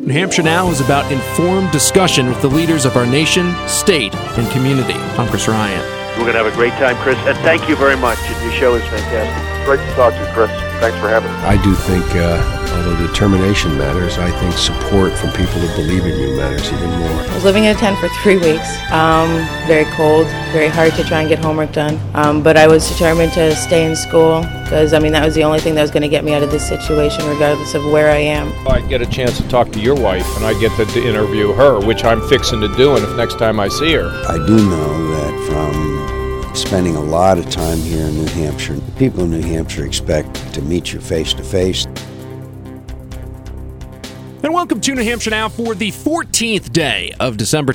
New Hampshire Now is about informed discussion with the leaders of our nation, state, and community. I'm Chris Ryan. We're going to have a great time, Chris, and thank you very much. Your show is fantastic. Great to talk to you, Chris. Thanks for having me. I do think, although determination matters, I think support from people who believe in you matters even more. I was living in a tent for 3 weeks. Very cold, very hard to try and get homework done. But I was determined to stay in school because, that was the only thing that was going to get me out of this situation, regardless of where I am. I get a chance to talk to your wife, and I get to interview her, which I'm fixing to do, and if next time I see her. I do know that from spending a lot of time here in New Hampshire, people in New Hampshire expect to meet you face to face. And welcome to New Hampshire Now for the 14th day of December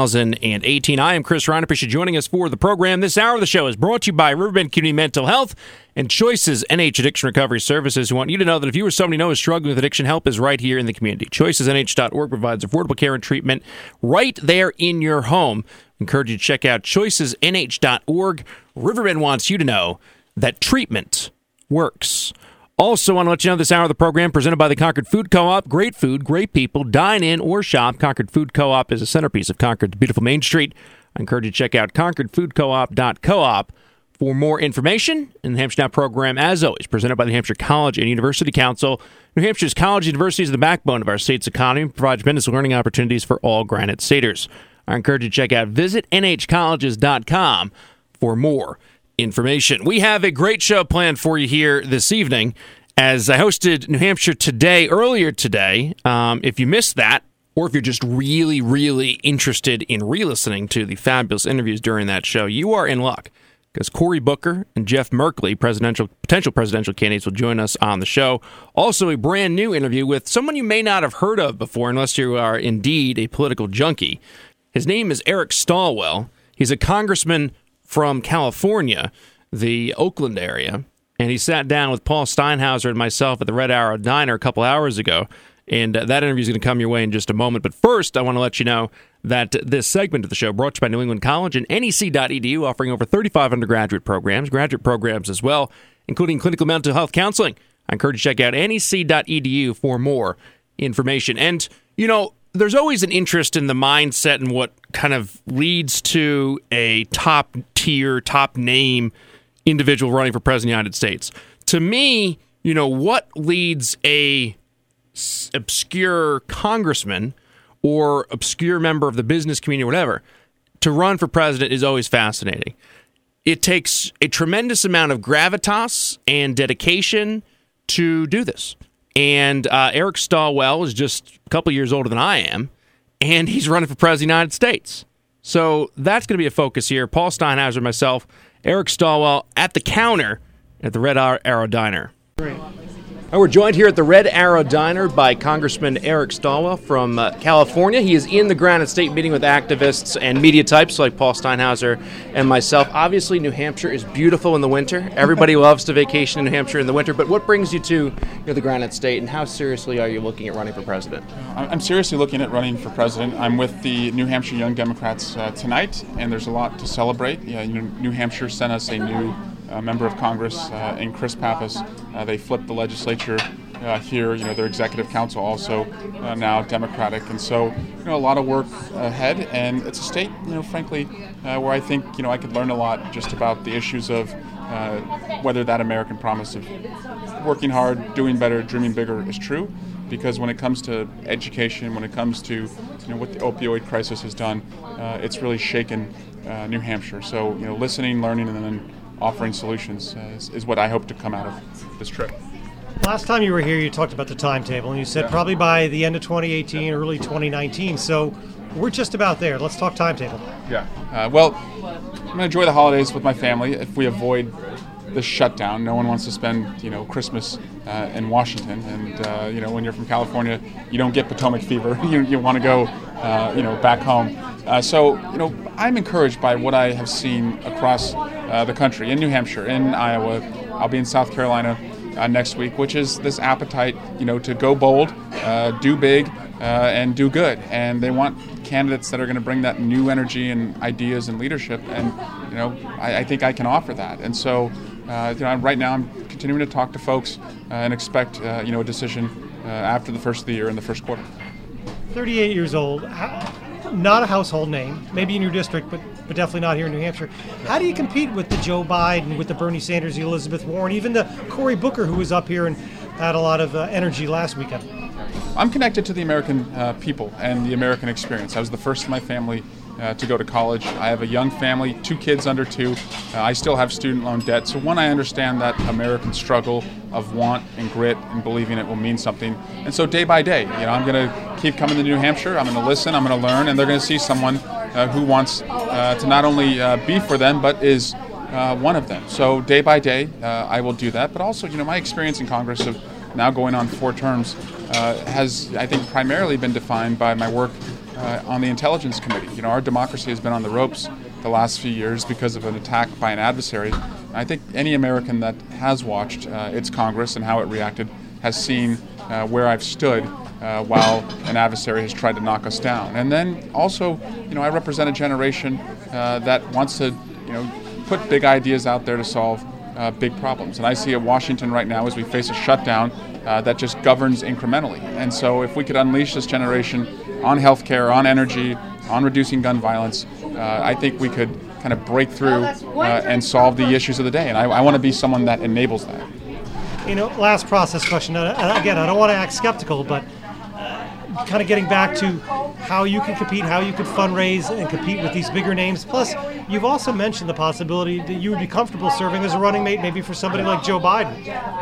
2018. I am Chris Ryan. Appreciate you joining us for the program. This hour of the show is brought to you by Riverbend Community Mental Health and Choices NH Addiction Recovery Services. We want you to know that if you or somebody you know is struggling with addiction, help is right here in the community. ChoicesNH.org provides affordable care and treatment right there in your home. I encourage you to check out ChoicesNH.org. Riverbend wants you to know that treatment works. Also, want to let you know this hour of the program presented by the Concord Food Co-op. Great food, great people. Dine in or shop. Concord Food Co-op is a centerpiece of Concord's beautiful Main Street. I encourage you to check out ConcordFoodCoop.coop for more information. And the Hampshire Now program, as always, presented by the New Hampshire College and University Council. New Hampshire's college and university is the backbone of our state's economy and provides tremendous learning opportunities for all Granite Staters. I encourage you to check out visitnhcolleges.com for more information. We have a great show planned for you here this evening as I hosted New Hampshire Today earlier today. If you missed that, or if you're just really, really interested in re-listening to the fabulous interviews during that show, you are in luck because Cory Booker and Jeff Merkley, potential presidential candidates, will join us on the show. Also, a brand new interview with someone you may not have heard of before unless you are indeed a political junkie. His name is Eric Swalwell. He's a congressman from California, the Oakland area, and he sat down with Paul Steinhauser and myself at the Red Arrow Diner a couple hours ago, and that interview is going to come your way in just a moment. But first, I want to let you know that this segment of the show brought to you by New England College and NEC.edu, offering over 35 undergraduate programs, graduate programs as well, including clinical mental health counseling. I encourage you to check out NEC.edu for more information. And, there's always an interest in the mindset and what kind of leads to a top-tier, top-name individual running for president of the United States. To me, what leads a obscure congressman or obscure member of the business community or whatever to run for president is always fascinating. It takes a tremendous amount of gravitas and dedication to do this. And Eric Swalwell is just a couple years older than I am, and he's running for president of the United States. So that's going to be a focus here. Paul Steinhauser, myself, Eric Swalwell at the counter at the Red Arrow Diner. Great. And we're joined here at the Red Arrow Diner by Congressman Eric Swalwell from California. He is in the Granite State meeting with activists and media types like Paul Steinhauser and myself. Obviously, New Hampshire is beautiful in the winter. Everybody loves to vacation in New Hampshire in the winter. But what brings you to the Granite State, and how seriously are you looking at running for president? I'm seriously looking at running for president. I'm with the New Hampshire Young Democrats tonight, and there's a lot to celebrate. New Hampshire sent us a new member of Congress in Chris Pappas. They flipped the legislature here. Their executive council also now Democratic, and so a lot of work ahead. And it's a state, frankly, where I think I could learn a lot just about the issues of whether that American promise of working hard, doing better, dreaming bigger is true. Because when it comes to education, when it comes to what the opioid crisis has done, it's really shaken New Hampshire. So listening, learning, and then offering solutions is what I hope to come out of this trip. Last time you were here, you talked about the timetable, and you said probably by the end of 2018, early 2019. So we're just about there. Let's talk timetable. Yeah. Well, I'm going to enjoy the holidays with my family. If we avoid this shutdown, no one wants to spend, Christmas in Washington. And, when you're from California, you don't get Potomac fever. You want to go, back home. So I'm encouraged by what I have seen across the country, in New Hampshire, in Iowa. I'll be in South Carolina next week, which is this appetite, to go bold, do big, and do good. And they want candidates that are going to bring that new energy and ideas and leadership. And, I think I can offer that. And so, right now I'm continuing to talk to folks and expect, a decision after the first of the year in the first quarter. 38 years old, not a household name, maybe in your district, but definitely not here in New Hampshire. How do you compete with the Joe Biden, with the Bernie Sanders, the Elizabeth Warren, even the Cory Booker, who was up here and had a lot of energy last weekend? I'm connected to the American people and the American experience. I was the first in my family to go to college. I have a young family, 2 kids under 2. I still have student loan debt. So I understand that American struggle of want and grit and believing it will mean something. And so day by day, I'm going to keep coming to New Hampshire. I'm going to listen. I'm going to learn, and they're going to see someone who wants to not only be for them, but is one of them. So day by day, I will do that. But also, my experience in Congress of now going on 4 terms has, I think, primarily been defined by my work on the Intelligence Committee. Our democracy has been on the ropes the last few years because of an attack by an adversary. I think any American that has watched its Congress and how it reacted has seen where I've stood while an adversary has tried to knock us down. And then also, I represent a generation that wants to, put big ideas out there to solve big problems. And I see at Washington right now as we face a shutdown that just governs incrementally. And so if we could unleash this generation on healthcare, on energy, on reducing gun violence, I think we could kind of break through and solve the issues of the day. And I want to be someone that enables that. Last process question. Again, I don't want to act skeptical, but kind of getting back to how you can compete, how you can fundraise and compete with these bigger names. Plus, you've also mentioned the possibility that you would be comfortable serving as a running mate maybe for somebody like Joe Biden.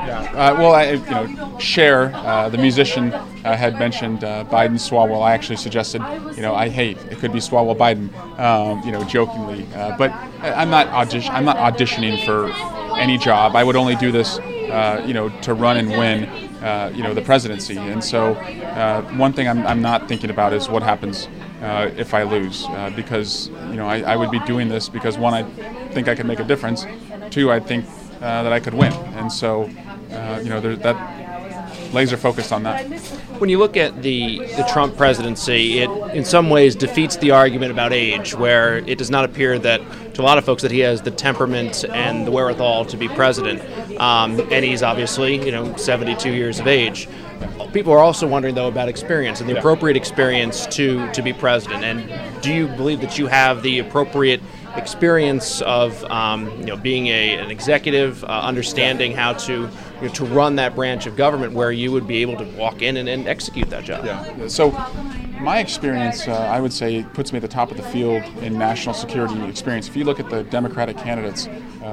Yeah. Cher, the musician, had mentioned Biden Swalwell. I actually suggested, I hate it could be Swalwell Biden, jokingly. But I'm not auditioning for any job. I would only do this, to run and win. The presidency. And so one thing I'm not thinking about is what happens if I lose, because I would be doing this because 1, I think I can make a difference, 2, I think that I could win. And so that laser focused on that. When you look at the Trump presidency, it in some ways defeats the argument about age, where it does not appear that to a lot of folks that he has the temperament and the wherewithal to be president. And he's obviously, 72 years of age. People are also wondering, though, about experience and the appropriate experience to be president. And do you believe that you have the appropriate experience of being an executive, understanding how to run that branch of government where you would be able to walk in and execute that job? Yeah. So my experience, I would say, puts me at the top of the field in national security experience. If you look at the Democratic candidates,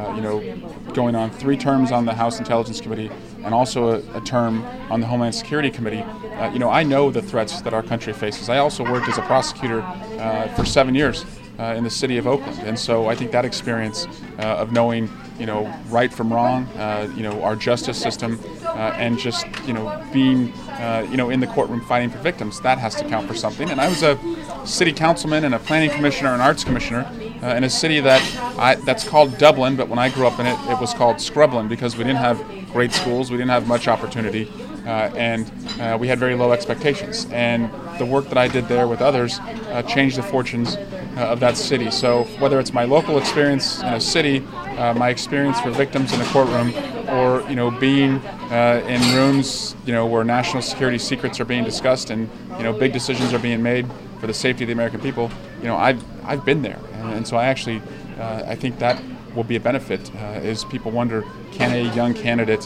going on 3 terms on the House Intelligence Committee and also a term on the Homeland Security Committee, I know the threats that our country faces. I also worked as a prosecutor for 7 years in the city of Oakland. And so I think that experience of knowing, right from wrong, our justice system, and just, being, in the courtroom fighting for victims, that has to count for something. And I was a city councilman and a planning commissioner and arts commissioner in a city that's called Dublin, but when I grew up in it, it was called Scrublin because we didn't have great schools, we didn't have much opportunity, and we had very low expectations. And the work that I did there with others changed the fortunes of that city. So whether it's my local experience in a city, my experience for victims in a courtroom, or being in rooms where national security secrets are being discussed and big decisions are being made for the safety of the American people, I've been there, and so I actually I think that will be a benefit. Is people wonder, can a young candidate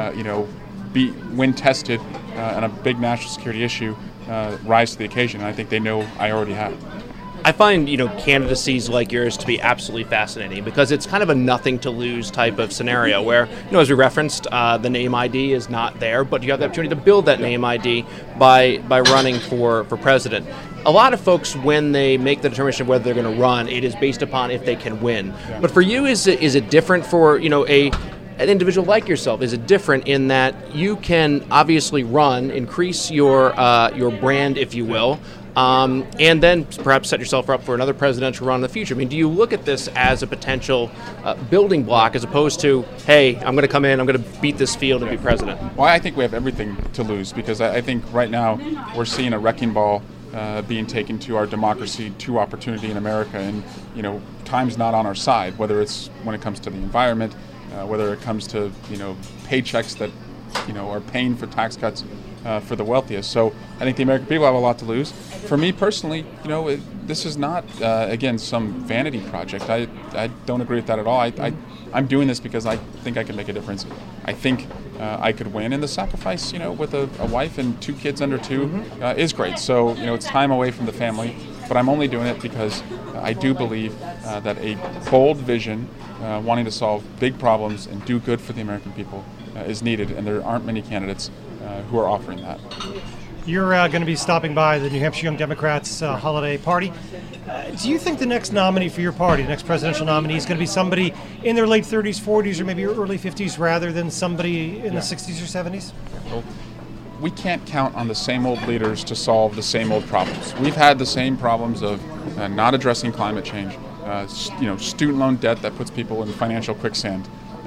be when tested on a big national security issue rise to the occasion? And I think they know I already have. I find, candidacies like yours to be absolutely fascinating because it's kind of a nothing to lose type of scenario where, as we referenced, the name ID is not there, but you have the opportunity to build that name ID by running for president. A lot of folks, when they make the determination of whether they're going to run, it is based upon if they can win. Yeah. But for you, is it different for, an individual like yourself? Is it different in that you can obviously run, increase your brand, if you will, and then perhaps set yourself up for another presidential run in the future? I mean, do you look at this as a potential building block as opposed to, hey, I'm going to come in, I'm going to beat this field and be president? Well, I think we have everything to lose because I think right now we're seeing a wrecking ball being taken to our democracy, to opportunity in America, and time's not on our side, whether it's when it comes to the environment, whether it comes to paychecks that are paying for tax cuts. for the wealthiest. So I think the American people have a lot to lose. For me personally, this is not, again, some vanity project. I don't agree with that at all. I'm doing this because I think I can make a difference. I think I could win, and the sacrifice, with a wife and 2 kids under 2 is great. So, it's time away from the family, but I'm only doing it because I do believe that a bold vision, wanting to solve big problems and do good for the American people is needed, and there aren't many candidates who are offering that. You're going to be stopping by the New Hampshire Young Democrats holiday party. Do you think the next nominee for your party, the next presidential nominee, is going to be somebody in their late 30s, 40s, or maybe early 50s rather than somebody in the 60s or 70s? Well, we can't count on the same old leaders to solve the same old problems. We've had the same problems of not addressing climate change, student loan debt that puts people in financial quicksand,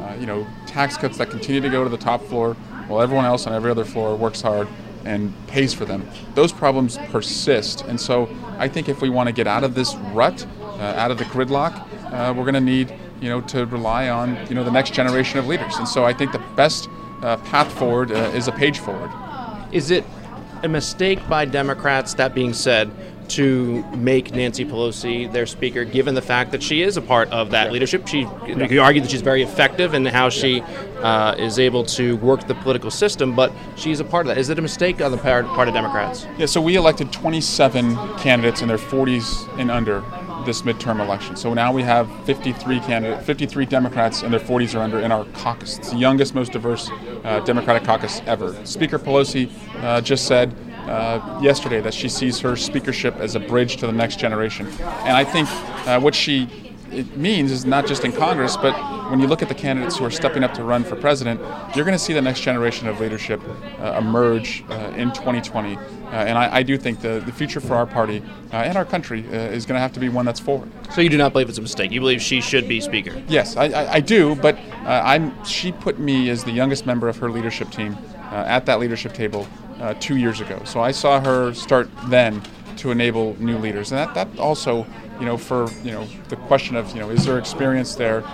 tax cuts that continue to go to the top floor while everyone else on every other floor works hard and pays for them. Those problems persist, and so I think if we want to get out of this rut, out of the gridlock, we're going to need, to rely on, the next generation of leaders. And so I think the best path forward is a page forward. Is it a mistake by Democrats, that being said, to make Nancy Pelosi their speaker, given the fact that she is a part of that leadership? You could argue that she's very effective in how she is able to work the political system, but she's a part of that. Is it a mistake on the part of Democrats? Yeah, so we elected 27 candidates in their 40s and under this midterm election. So now we have 53 Democrats in their 40s or under in our caucus. It's the youngest, most diverse Democratic caucus ever. Speaker Pelosi just said yesterday that she sees her speakership as a bridge to the next generation. And I think what it means is not just in Congress, but when you look at the candidates who are stepping up to run for president, you're going to see the next generation of leadership emerge in 2020. And I do think the future for our party and our country is going to have to be one that's forward. So you do not believe it's a mistake? You believe she should be speaker? Yes, I do, but she put me as the youngest member of her leadership team at that leadership table 2 years ago. So I saw her start then to enable new leaders. And that also, for, the question of, is there experience there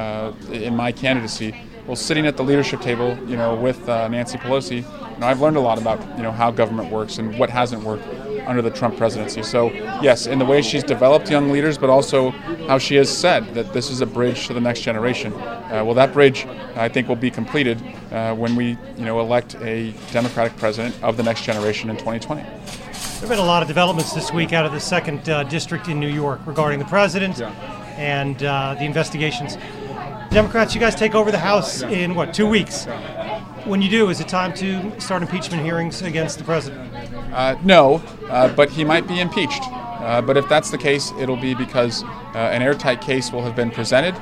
in my candidacy? Well, sitting at the leadership table, with Nancy Pelosi, I've learned a lot about, how government works and what hasn't worked under the Trump presidency. So, yes, in the way she's developed young leaders, but also how she has said that this is a bridge to the next generation. Well, that bridge, I think, will be completed when we, elect a Democratic president of the next generation in 2020. There have been a lot of developments this week out of the 2nd District in New York regarding the president and the investigations. Democrats, you guys take over the House in, 2 weeks? When you do, is it time to start impeachment hearings against the president? No, but he might be impeached. But if that's the case, it'll be because an airtight case will have been presented,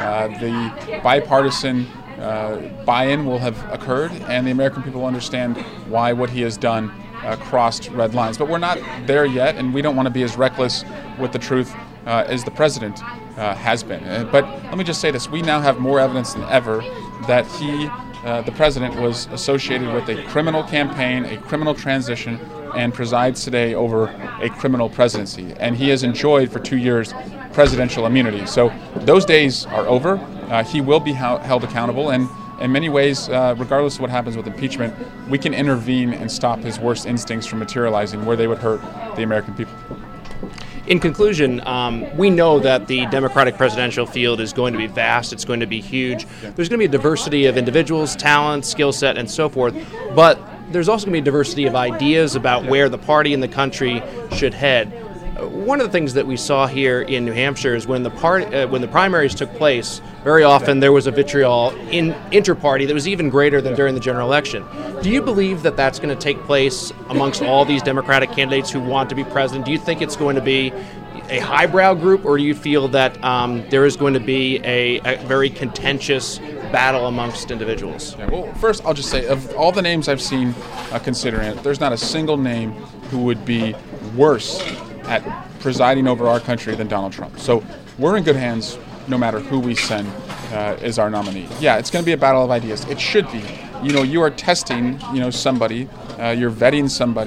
the bipartisan buy-in will have occurred, and the American people will understand why what he has done crossed red lines. But we're not there yet, and we don't want to be as reckless with the truth as the president has been. But let me just say this. We now have more evidence than ever that the president was associated with a criminal campaign, a criminal transition, and presides today over a criminal presidency. And he has enjoyed for 2 years presidential immunity. So those days are over. He will be held accountable, and in many ways, regardless of what happens with impeachment, we can intervene and stop his worst instincts from materializing where they would hurt the American people. In conclusion, we know that the Democratic presidential field is going to be vast. It's going to be huge. There's going to be a diversity of individuals, talent, skill set, and so forth. But there's also going to be a diversity of ideas about where the party and the country should head. One of the things that we saw here in New Hampshire is when the primaries took place, very often there was a vitriol inter-party that was even greater than during the general election. Do you believe that that's going to take place amongst all these Democratic candidates who want to be president? Do you think it's going to be a highbrow group, or do you feel that there is going to be a very contentious battle amongst individuals? Yeah, well, first I'll just say, of all the names I've seen considering it, there's not a single name who would be worse at presiding over our country than Donald Trump. So we're in good hands no matter who we send as our nominee. Yeah, it's going to be a battle of ideas. It should be. You are testing, somebody, you're vetting somebody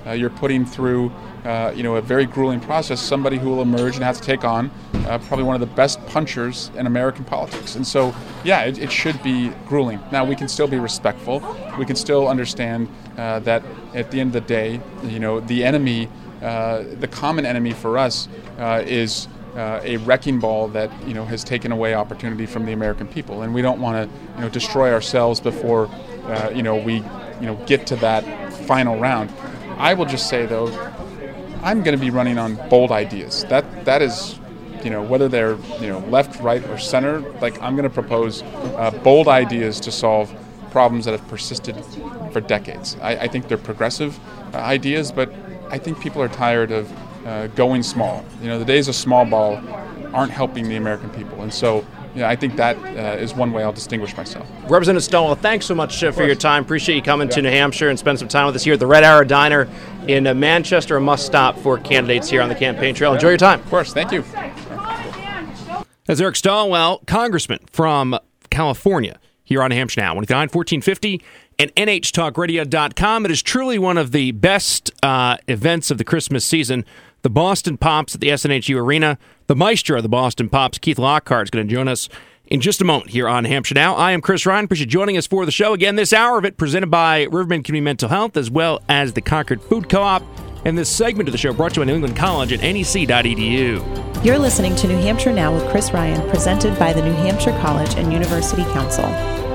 you're putting through a very grueling process somebody who will emerge and have to take on probably one of the best punchers in American politics. And so, yeah, it should be grueling. Now, we can still be respectful. We can still understand that at the end of the day, the enemy, the common enemy for us is a wrecking ball that has taken away opportunity from the American people, and we don't want to destroy ourselves before we get to that final round. I will just say though, I'm going to be running on bold ideas. That is, whether they're left, right, or center. Like, I'm going to propose bold ideas to solve problems that have persisted for decades. I think they're progressive ideas, but I think people are tired of going small. The days of small ball aren't helping the American people, and so I think that is one way I'll distinguish myself. Representative Stonewall, thanks so much for your time. Appreciate you coming to New Hampshire and spend some time with us here at the Red Arrow Diner in Manchester, a must-stop for candidates here on the campaign trail. Enjoy your time. Of course, thank you. That's Eric Stonewall, congressman from California, here on New Hampshire Now, 189-1450 and NHTalkRadio.com. It is truly one of the best events of the Christmas season. The Boston Pops at the SNHU Arena. The maestro of the Boston Pops, Keith Lockhart, is going to join us in just a moment here on Hampshire Now. I am Chris Ryan. Appreciate you joining us for the show. Again, this hour of it presented by Riverbend Community Mental Health as well as the Concord Food Co-op. And this segment of the show brought to you by New England College at nec.edu. You're listening to New Hampshire Now with Chris Ryan, presented by the New Hampshire College and University Council.